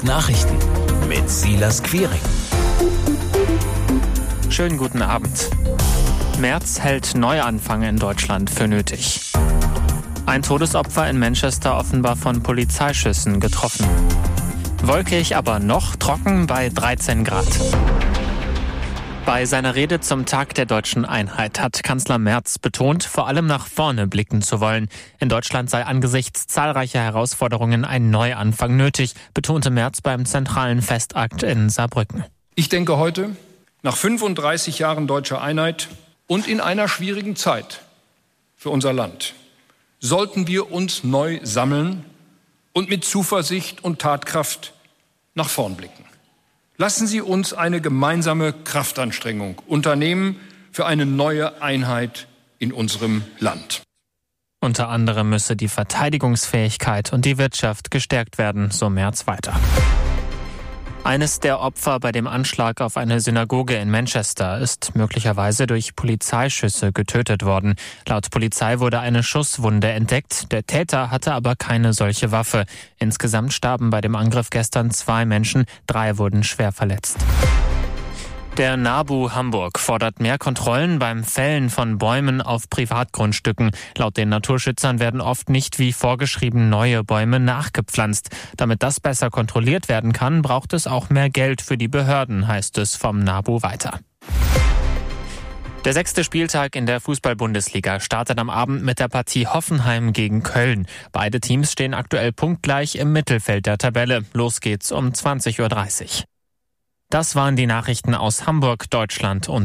Nachrichten mit Silas Quiring. Schönen guten Abend. Merz hält Neuanfang in Deutschland für nötig. Ein Todesopfer in Manchester offenbar von Polizeischüssen getroffen. Wolkig, aber noch trocken bei 13 Grad. Bei seiner Rede zum Tag der deutschen Einheit hat Kanzler Merz betont, vor allem nach vorne blicken zu wollen. In Deutschland sei angesichts zahlreicher Herausforderungen ein Neuanfang nötig, betonte Merz beim zentralen Festakt in Saarbrücken. Ich denke heute, nach 35 Jahren deutscher Einheit und in einer schwierigen Zeit für unser Land, sollten wir uns neu sammeln und mit Zuversicht und Tatkraft nach vorn blicken. Lassen Sie uns eine gemeinsame Kraftanstrengung unternehmen für eine neue Einheit in unserem Land. Unter anderem müsse die Verteidigungsfähigkeit und die Wirtschaft gestärkt werden, so Merz weiter. Eines der Opfer bei dem Anschlag auf eine Synagoge in Manchester ist möglicherweise durch Polizeischüsse getötet worden. Laut Polizei wurde eine Schusswunde entdeckt. Der Täter hatte aber keine solche Waffe. Insgesamt starben bei dem Angriff gestern 2 Menschen, 3 wurden schwer verletzt. Der NABU Hamburg fordert mehr Kontrollen beim Fällen von Bäumen auf Privatgrundstücken. Laut den Naturschützern werden oft nicht wie vorgeschrieben neue Bäume nachgepflanzt. Damit das besser kontrolliert werden kann, braucht es auch mehr Geld für die Behörden, heißt es vom NABU weiter. Der 6. Spieltag in der Fußball-Bundesliga startet am Abend mit der Partie Hoffenheim gegen Köln. Beide Teams stehen aktuell punktgleich im Mittelfeld der Tabelle. Los geht's um 20:30 Uhr. Das waren die Nachrichten aus Hamburg, Deutschland und